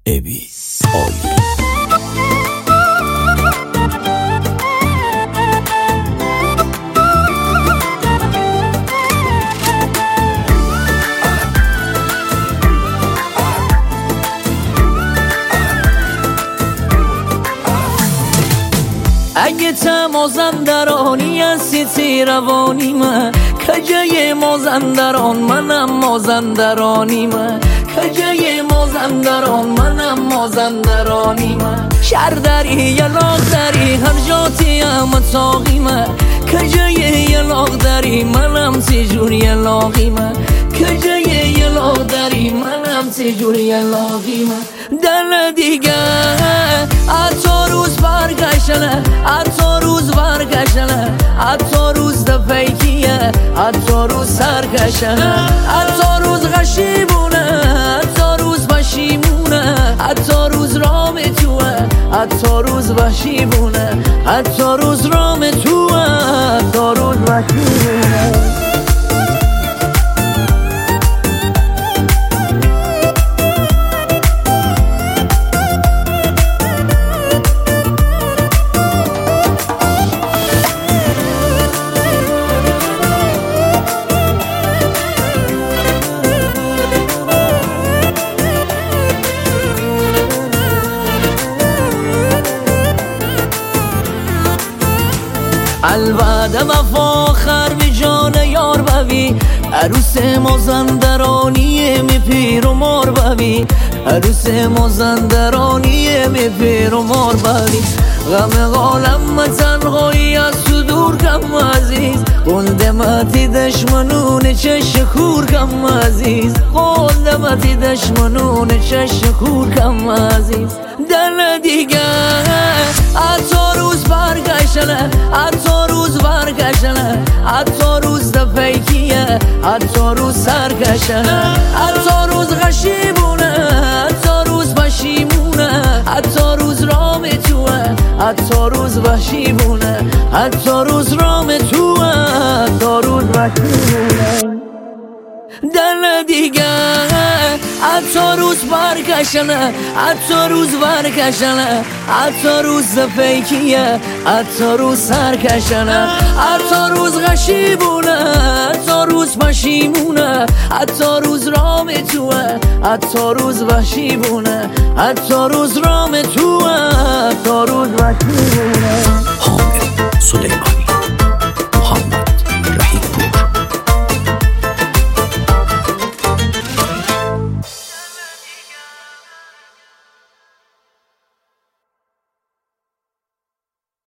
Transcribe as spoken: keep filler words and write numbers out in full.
ابی عالی. اگه تمازندرانی هستی روانی من کجای مازندران منم مازندرانی من کجای مازندران منم مازندرانی من شهر داری یلاق داری هر جاتی هم تاقی من کجای یلاق داری منم سجور یلاقی من کجای یلاق داری منم سجور یلاقی من دل دیگه حتی روز برگشنه حتی روز برگشنه حتی روز دفیکیه حتی روز سرگشنه حتی روز غشیبونه حتی روز بشیمونه حتی روز رام توه حتی روز بشیبونه حتی روز رام توه حتی روز بشیبونه. الوعده وفا آخر به جان یار بوی عروس مازندرانی می پیر و مار بوی عروس مازندرانی می پیر و مار بوی غم عالم تنهایی از صدور کم عزیز قلدمتی دشمنون چش خور کم عزیز قلدمتی دشمنون چش خور کم عزیز دل دیگه حتی روز برگشنه حتی روز برگشنه حتی روز دفیکیه حتی روز سرگشنه حتی روز غشیبونه حتی روز بشیمونه حتی روز رام توه حتی روز بشیمونه حتی روز رام توه حتی روز بشیمونه دل دیگه حتی روز برگشنه حتی روز برگشنه حتی روز فیکیه حتی روز سرکشنه حتی روز غشیبونه حتی روز پشیمونه حتی روز رام توه حتی روز بشیبونه حتی روز رام توه حتی روز بشیبونه. حامد سلیمانی.